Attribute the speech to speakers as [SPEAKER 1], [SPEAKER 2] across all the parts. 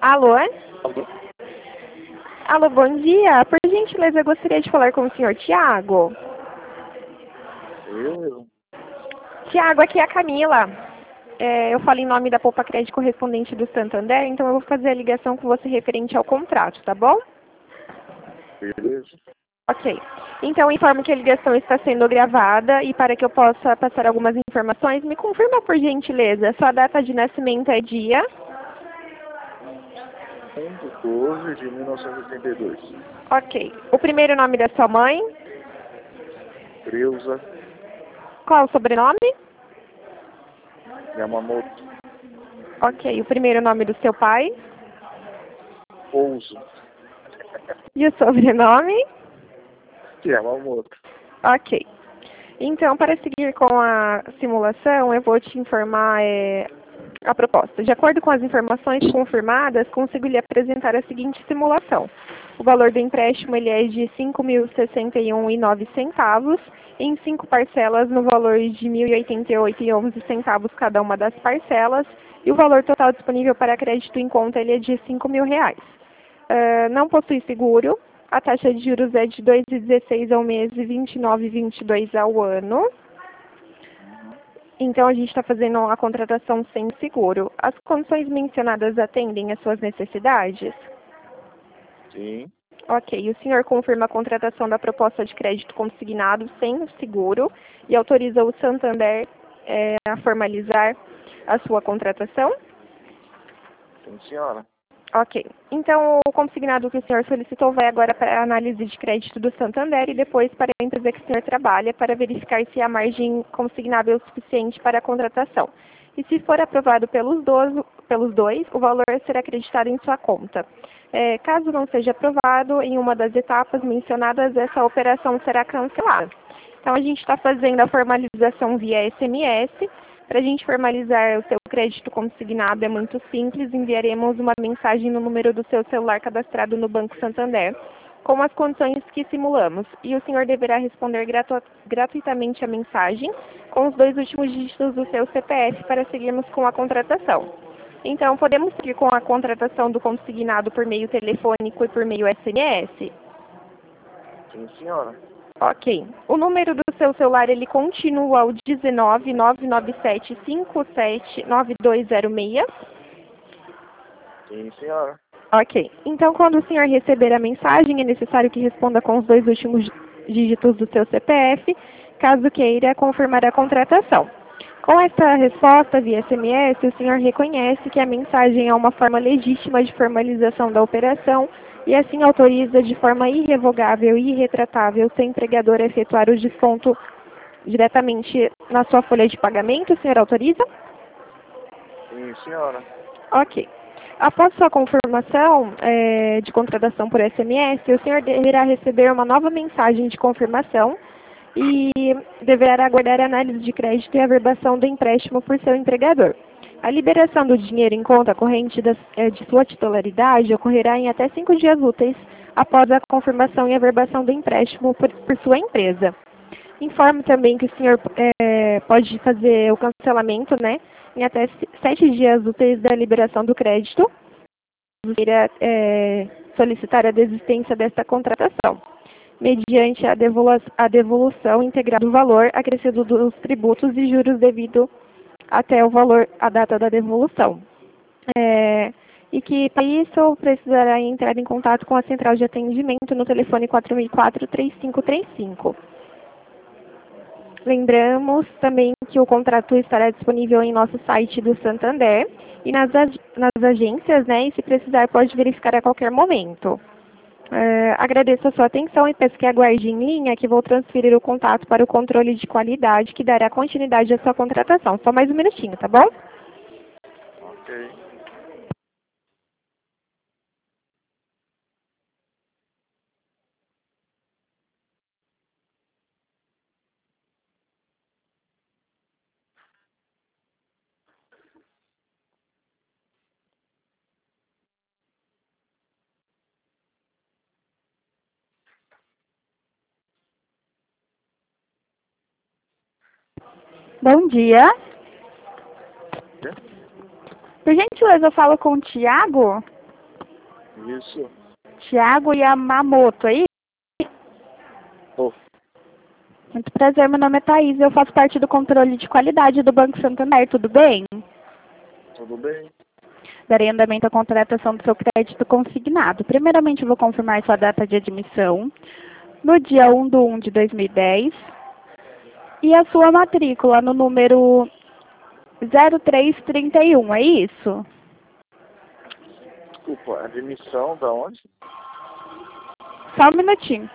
[SPEAKER 1] Alô?
[SPEAKER 2] Alô?
[SPEAKER 1] Alô, bom dia. Por gentileza, eu gostaria de falar com o senhor Tiago.
[SPEAKER 2] Eu?
[SPEAKER 1] Tiago, aqui é a Camila. Eu falo em nome da Poupa Crédito correspondente do Santander, então eu vou fazer a ligação com você referente ao contrato, tá bom?
[SPEAKER 2] Beleza.
[SPEAKER 1] Ok. Então, informo que a ligação está sendo gravada e para que eu possa passar algumas informações, me confirma por gentileza, sua data de nascimento é dia?
[SPEAKER 2] 1/12 de 1982.
[SPEAKER 1] Ok. O primeiro nome da sua mãe?
[SPEAKER 2] Creuza
[SPEAKER 1] Qual o sobrenome?
[SPEAKER 2] Yamamoto
[SPEAKER 1] Ok. O primeiro nome do seu pai?
[SPEAKER 2] Pouso
[SPEAKER 1] E o sobrenome?
[SPEAKER 2] Yamamoto.
[SPEAKER 1] Ok. Então, para seguir com a simulação, eu vou te informar a proposta. De acordo com as informações confirmadas, consigo lhe apresentar a seguinte simulação. O valor do empréstimo ele é de R$ 5.061,09, em 5 parcelas no valor de R$ 1.088,11 cada uma das parcelas, e o valor total disponível para crédito em conta ele é de R$ 5.000. Não possui seguro. A taxa de juros é de 2,16 ao mês e 29,22 ao ano. Então, a gente está fazendo a contratação sem seguro. As condições mencionadas atendem às suas necessidades?
[SPEAKER 2] Sim.
[SPEAKER 1] Ok. O senhor confirma a contratação da proposta de crédito consignado sem o seguro e autoriza o Santander a formalizar a sua contratação?
[SPEAKER 2] Sim, senhora.
[SPEAKER 1] Ok. Então, o consignado que o senhor solicitou vai agora para a análise de crédito do Santander e depois para a empresa que o senhor trabalha para verificar se a margem consignável é o suficiente para a contratação. E se for aprovado pelos dois, o valor será acreditado em sua conta. Caso não seja aprovado, em uma das etapas mencionadas, essa operação será cancelada. Então, a gente está fazendo a formalização via SMS. Para a gente formalizar o seu crédito consignado é muito simples, enviaremos uma mensagem no número do seu celular cadastrado no Banco Santander, com as condições que simulamos, e o senhor deverá responder gratuitamente a mensagem, com os 2 últimos dígitos do seu CPF para seguirmos com a contratação. Então, podemos seguir com a contratação do consignado por meio telefônico e por meio SMS?
[SPEAKER 2] Sim, senhora.
[SPEAKER 1] Ok. O número do seu celular, ele continua o 19 997 57 9206?
[SPEAKER 2] Sim, senhora.
[SPEAKER 1] Ok. Então, quando o senhor receber a mensagem, é necessário que responda com os 2 últimos dígitos do seu CPF, caso queira confirmar a contratação. Com essa resposta via SMS, o senhor reconhece que a mensagem é uma forma legítima de formalização da operação e assim autoriza de forma irrevogável e irretratável seu empregador a efetuar o desconto diretamente na sua folha de pagamento. O senhor autoriza?
[SPEAKER 2] Sim, senhora.
[SPEAKER 1] Ok. Após sua confirmação de contratação por SMS, o senhor deverá receber uma nova mensagem de confirmação e deverá aguardar a análise de crédito e averbação do empréstimo por seu empregador. A liberação do dinheiro em conta corrente de sua titularidade ocorrerá em até 5 dias úteis após a confirmação e averbação do empréstimo por sua empresa. Informo também que o senhor pode fazer o cancelamento, né, em até 7 dias úteis da liberação do crédito, queira solicitar a desistência desta contratação, mediante a devolução integral do valor acrescido dos tributos e juros devido até o valor, a data da devolução. E que, para isso, precisará entrar em contato com a central de atendimento no telefone 4004-3535. Lembramos também que o contrato estará disponível em nosso site do Santander e nas agências, né? E se precisar, pode verificar a qualquer momento. Agradeço a sua atenção e peço que aguarde em linha que vou transferir o contato para o controle de qualidade que dará continuidade à sua contratação. Só mais um minutinho, tá bom?
[SPEAKER 2] Ok.
[SPEAKER 3] Bom dia.
[SPEAKER 2] Quê?
[SPEAKER 3] Por gentileza, eu falo com o Tiago?
[SPEAKER 2] Isso.
[SPEAKER 3] Tiago Yamamoto, aí?
[SPEAKER 2] Oh,
[SPEAKER 3] Muito prazer, meu nome é Thaís, eu faço parte do controle de qualidade do Banco Santander, tudo bem?
[SPEAKER 2] tudo bem?
[SPEAKER 3] Darei andamento à contratação do seu crédito consignado. Primeiramente, eu vou confirmar sua data de admissão no dia 1/1 de 2010 e a sua matrícula no número 0331, é isso?
[SPEAKER 2] Desculpa, admissão da onde?
[SPEAKER 3] Só um minutinho.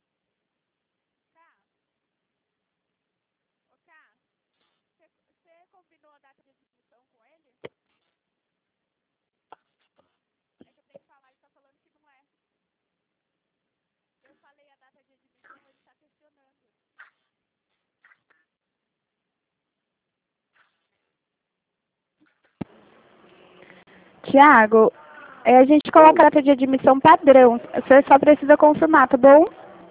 [SPEAKER 3] Tiago, a gente coloca a data de admissão padrão. Você só precisa confirmar, tá bom?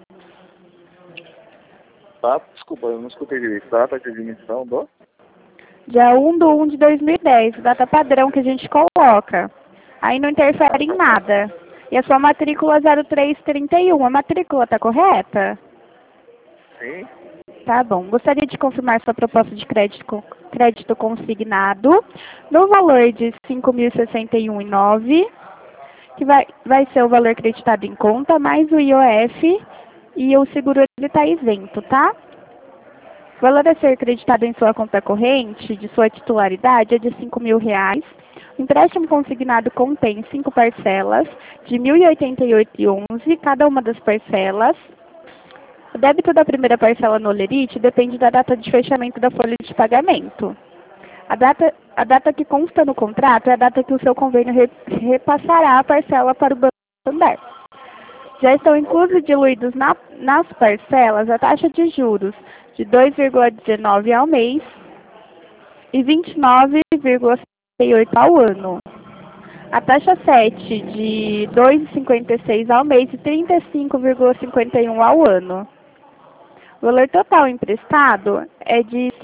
[SPEAKER 2] Tá, desculpa, eu não escutei direito. Data de admissão do?
[SPEAKER 3] Dia 1/1 de 2010, data padrão que a gente coloca. Aí não interfere em nada. E a sua matrícula 0331, a matrícula tá correta?
[SPEAKER 2] Sim.
[SPEAKER 3] Tá bom. Gostaria de confirmar sua proposta de crédito consignado no valor de R$ 5.061,09, que vai ser o valor creditado em conta, mais o IOF e o seguro ele está isento, tá? O valor a ser creditado em sua conta corrente, de sua titularidade, é de R$ 5.000. O empréstimo consignado contém 5 parcelas de R$ 1.088,11, cada uma das parcelas. O débito da primeira parcela no Olerite depende da data de fechamento da folha de pagamento. A data que consta no contrato é a data que o seu convênio repassará a parcela para o Banco Santander. Já estão inclusos e diluídos nas parcelas a taxa de juros de 2,19 ao mês e 29,68 ao ano. A taxa 7 de 2,56 ao mês e 35,51 ao ano. O valor total emprestado é de R$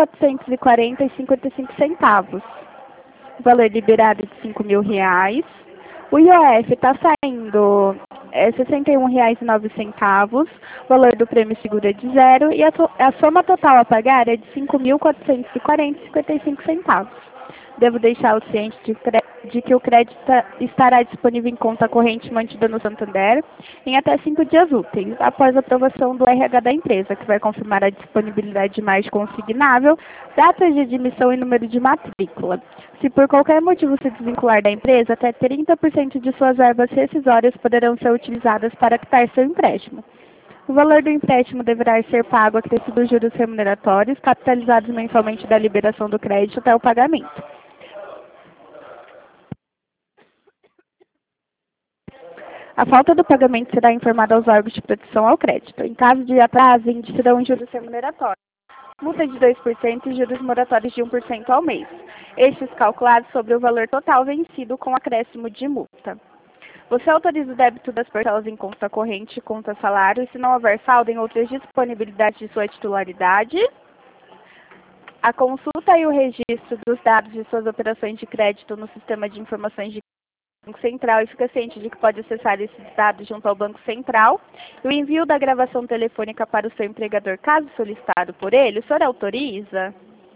[SPEAKER 3] 5.440,55. O valor liberado é de R$ 5.000. O IOF está saindo R$ 61,09. O valor do prêmio seguro é de zero e a soma total a pagar é de R$ 5.440,55. Devo deixá-lo ciente de que o crédito estará disponível em conta corrente mantida no Santander em até 5 dias úteis, após a aprovação do RH da empresa, que vai confirmar a disponibilidade de margem consignável, datas de admissão e número de matrícula. Se por qualquer motivo se desvincular da empresa, até 30% de suas verbas rescisórias poderão ser utilizadas para quitar seu empréstimo. O valor do empréstimo deverá ser pago acrescido dos juros remuneratórios, capitalizados mensalmente da liberação do crédito até o pagamento. A falta do pagamento será informada aos órgãos de proteção ao crédito. Em caso de atraso, incidirão juros remuneratórios, multa de 2% e juros moratórios de 1% ao mês. Estes calculados sobre o valor total vencido com acréscimo de multa. Você autoriza o débito das parcelas em conta corrente e conta salário, e se não houver saldo em outras disponibilidades de sua titularidade, a consulta e o registro dos dados de suas operações de crédito no sistema de informações de Banco Central e fica ciente de que pode acessar esses dados junto ao Banco Central. E o envio da gravação telefônica para o seu empregador, caso solicitado por ele, o senhor autoriza?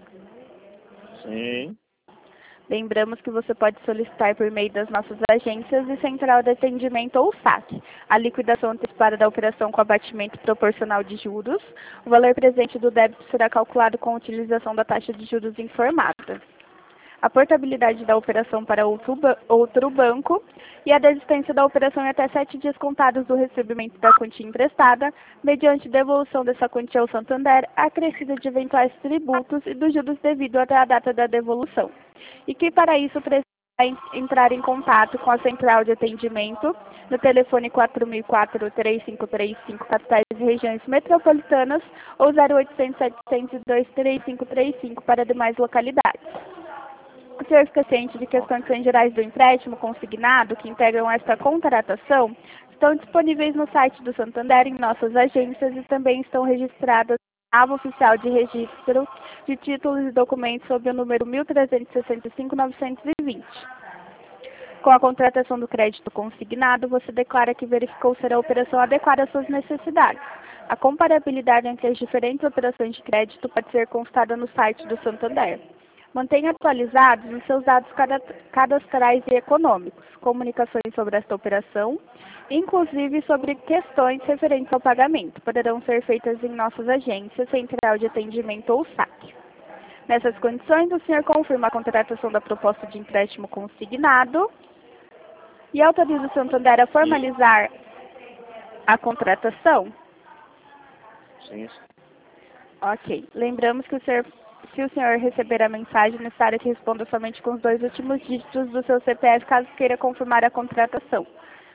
[SPEAKER 2] Sim.
[SPEAKER 3] Lembramos que você pode solicitar por meio das nossas agências e central de atendimento ou SAC a liquidação antecipada da operação com abatimento proporcional de juros. O valor presente do débito será calculado com a utilização da taxa de juros informada. A portabilidade da operação para outro banco e a desistência da operação em até 7 dias contados do recebimento da quantia emprestada, mediante devolução dessa quantia ao Santander, acrescida de eventuais tributos e dos juros devido até a data da devolução. E que para isso precisa entrar em contato com a central de atendimento no telefone 4004-3535, capitais e regiões metropolitanas, ou 0800-702-3535 para demais localidades. O senhor fica ciente de que as condições gerais do empréstimo consignado, que integram esta contratação, estão disponíveis no site do Santander, em nossas agências, e também estão registradas na aba oficial de registro de títulos e documentos sob o número 1365-920. Com a contratação do crédito consignado, você declara que verificou ser a operação adequada às suas necessidades. A comparabilidade entre as diferentes operações de crédito pode ser constada no site do Santander. Mantenha atualizados os seus dados cadastrais e econômicos, comunicações sobre esta operação, inclusive sobre questões referentes ao pagamento. Poderão ser feitas em nossas agências, central de atendimento ou saque. Nessas condições, o senhor confirma a contratação da proposta de empréstimo consignado e autoriza o Santander a formalizar a contratação?
[SPEAKER 2] Sim.
[SPEAKER 3] Ok. Lembramos que se o senhor receber a mensagem, é necessário que responda somente com os 2 últimos dígitos do seu CPF, caso queira confirmar a contratação.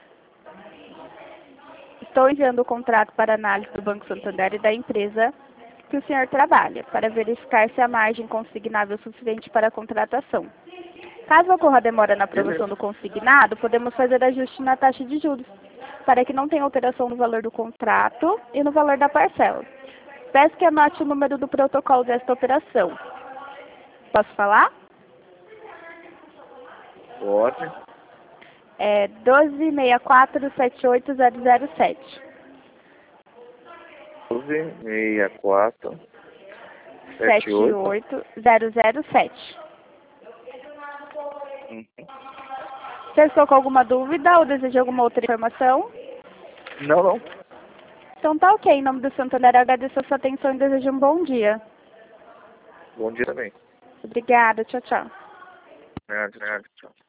[SPEAKER 3] Estou enviando o contrato para análise do Banco Santander e da empresa que o senhor trabalha, para verificar se a margem consignável é suficiente para a contratação. Caso ocorra demora na aprovação do consignado, podemos fazer ajuste na taxa de juros, para que não tenha alteração no valor do contrato e no valor da parcela. Peço que anote o número do protocolo desta operação. Posso falar?
[SPEAKER 2] Pode.
[SPEAKER 3] É 1264-78007.
[SPEAKER 2] 1264
[SPEAKER 3] 78007.
[SPEAKER 2] Uhum.
[SPEAKER 3] Você ficou com alguma dúvida ou deseja alguma outra informação?
[SPEAKER 2] Não.
[SPEAKER 3] Então tá ok. Em nome do Santander, eu agradeço a sua atenção e desejo um bom dia.
[SPEAKER 2] Bom dia também.
[SPEAKER 3] Obrigada. Tchau, tchau.
[SPEAKER 2] Tchau.